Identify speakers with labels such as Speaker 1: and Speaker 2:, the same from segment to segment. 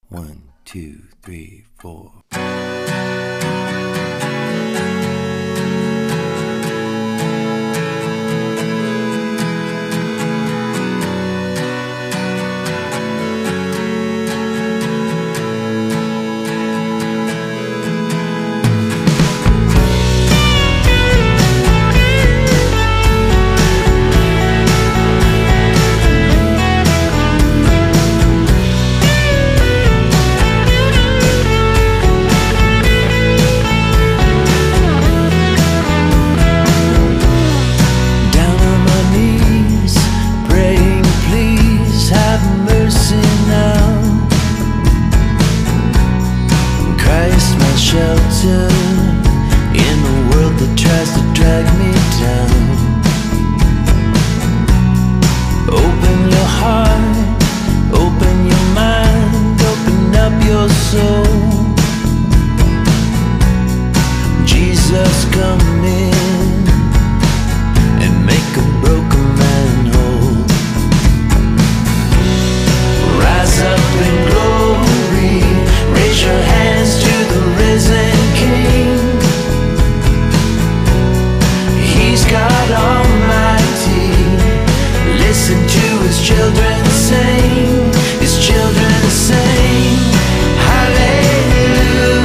Speaker 1: 1, 2, 3, 4. Shelter in a world that tries to drag me down. Open your heart, open your mind, open up your soul. Jesus, come in and make a broken man whole. Rise up in glory, raise your hands to the risen King. He's God Almighty. Listen to his children sing, his children sing. Hallelujah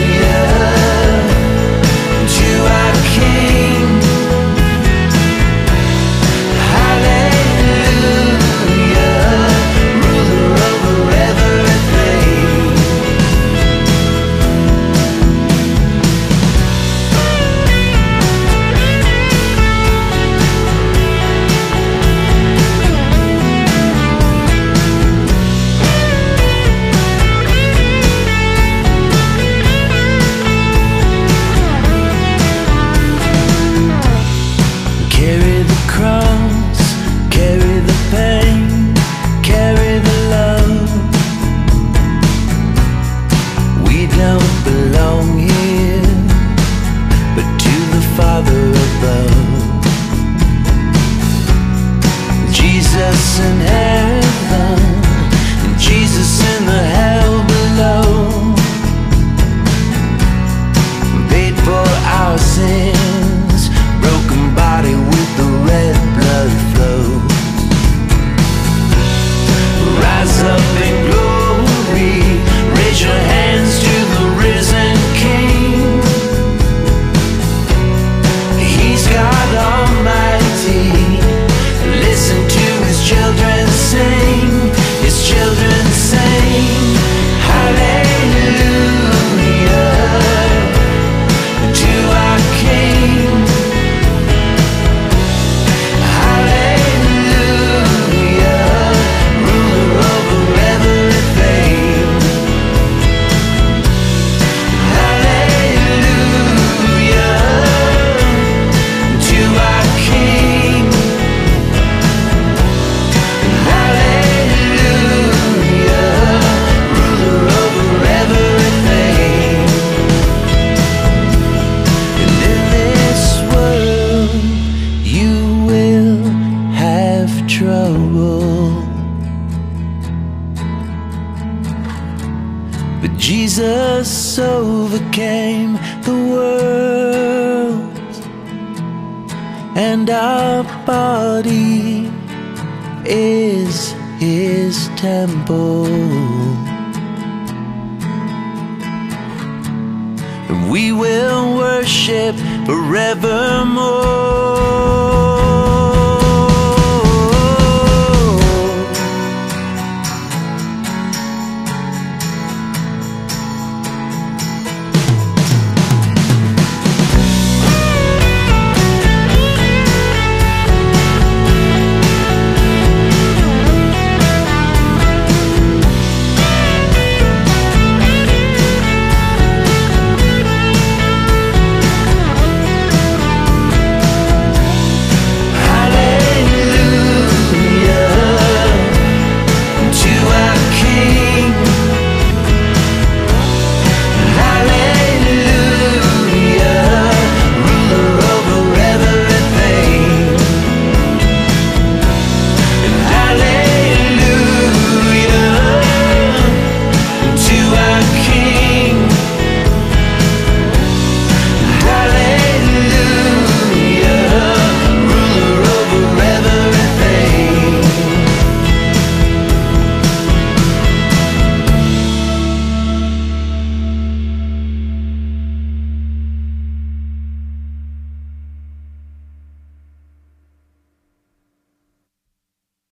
Speaker 1: to our King. Hallelujah, ruler over everything. Carry the cross, carry the pain, carry the love. We don't belong here, but to the Father above. Jesus in heaven, and Jesus in the hell below, paid for our sins, broken body with the red blood flows. Rise up in glory, raise your hands to the risen King. He's God Almighty. Listen to his children sing, his children sing. Hallelujah to our King. But Jesus overcame the world, and our body is his temple, and we will worship forevermore.